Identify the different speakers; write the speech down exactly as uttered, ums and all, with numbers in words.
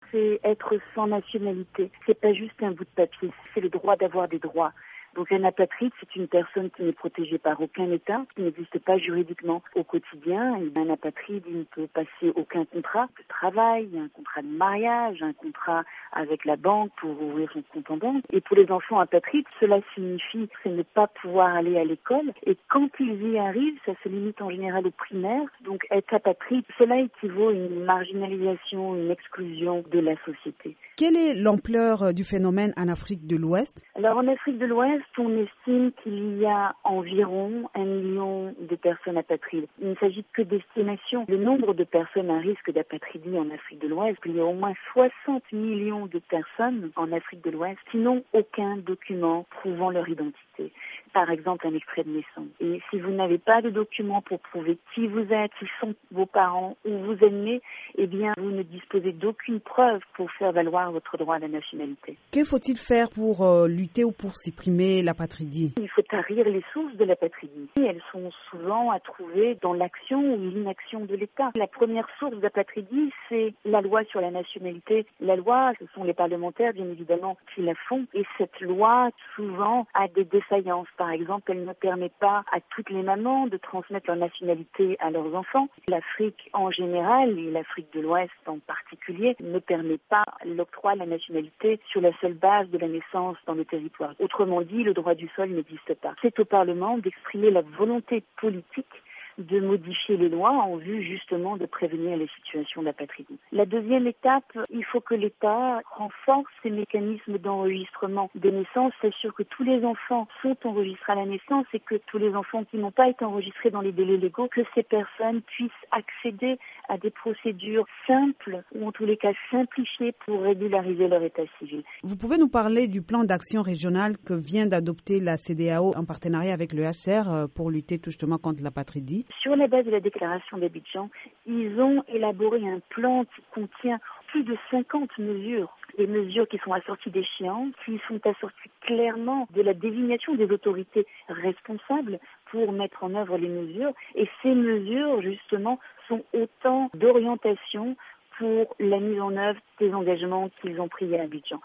Speaker 1: c'est être sans nationalité. C'est pas juste un bout de papier, c'est le droit d'avoir des droits. Donc un apatride, c'est une personne qui n'est protégée par aucun État, qui n'existe pas juridiquement au quotidien. Et un apatride, il ne peut passer aucun contrat de travail, un contrat de mariage, un contrat avec la banque pour ouvrir son compte en banque. Et pour les enfants apatrides, cela signifie c'est ne pas pouvoir aller à l'école. Et quand ils y arrivent, ça se limite en général au primaire. Donc être apatride, cela équivaut à une marginalisation, une exclusion de la société.
Speaker 2: Quelle est l'ampleur du phénomène en Afrique de l'Ouest?
Speaker 1: Alors en Afrique de l'Ouest, on estime qu'il y a environ un million de personnes apatrides. Il ne s'agit que d'estimation. Le nombre de personnes à risque d'apatridie en Afrique de l'Ouest, il y a au moins soixante millions de personnes en Afrique de l'Ouest qui n'ont aucun document prouvant leur identité. Par exemple, un extrait de naissance. Et si vous n'avez pas de document pour prouver qui vous êtes, qui sont vos parents, où vous êtes nés, eh bien, vous ne disposez d'aucune preuve pour faire valoir votre droit à la nationalité.
Speaker 2: Que faut-il faire pour euh, lutter ou pour supprimer l'apatridie?
Speaker 1: Il faut tarir les sources de l'apatridie. Elles sont souvent à trouver dans l'action ou l'inaction de l'État. La première source d'apatridie, c'est la loi sur la nationalité. La loi, ce sont les parlementaires, bien évidemment, qui la font. Et cette loi, souvent, a des défaillances. Par exemple, elle ne permet pas à toutes les mamans de transmettre leur nationalité à leurs enfants. L'Afrique en général, et l'Afrique de l'Ouest en particulier, ne permet pas l'octroi de la nationalité sur la seule base de la naissance dans le territoire. Autrement dit, le droit du sol n'existe pas. C'est au Parlement d'exprimer la volonté politique de modifier les lois en vue justement de prévenir les situations d'apatridie. La deuxième étape, il faut que l'État renforce ses mécanismes d'enregistrement des naissances, s'assure que tous les enfants sont enregistrés à la naissance et que tous les enfants qui n'ont pas été enregistrés dans les délais légaux, que ces personnes puissent accéder à des procédures simples ou en tous les cas simplifiées pour régulariser leur état civil.
Speaker 2: Vous pouvez nous parler du plan d'action régional que vient d'adopter la C E D E A O en partenariat avec le H C R pour lutter justement contre l'apatridie?
Speaker 1: Sur la base de la déclaration d'Abidjan, ils ont élaboré un plan qui contient plus de cinquante mesures. Des mesures qui sont assorties d'échéances, qui sont assorties clairement de la désignation des autorités responsables pour mettre en œuvre les mesures. Et ces mesures, justement, sont autant d'orientations pour la mise en œuvre des engagements qu'ils ont pris à Abidjan.